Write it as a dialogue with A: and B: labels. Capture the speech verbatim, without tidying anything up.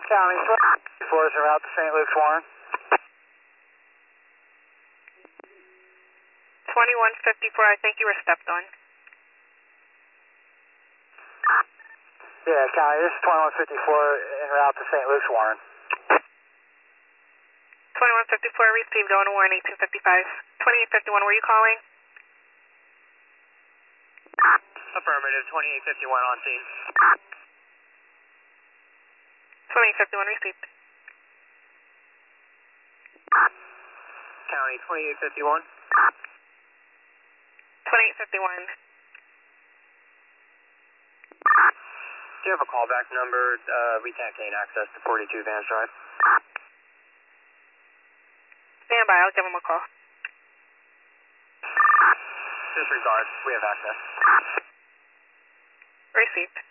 A: County twenty-four is en route to Saint Luke's Warren.
B: twenty-one fifty-four, I think you were stepped on.
A: Yeah, County, this is twenty-one fifty-four en route to Saint Luke's Warren.
B: twenty-one fifty-four received, going to Warren eighteen fifty-five. twenty-eight fifty-one, were you calling?
C: Affirmative, twenty-eight fifty-one on scene.
B: twenty-eight fifty-one received.
C: County, twenty-eight fifty-one.
B: twenty-eight fifty-one.
C: Do you have a callback number? Uh, we can't gain access to forty-two Vance Drive.
B: Stand by, I'll give him a call.
C: Disregard, we have access.
B: Received.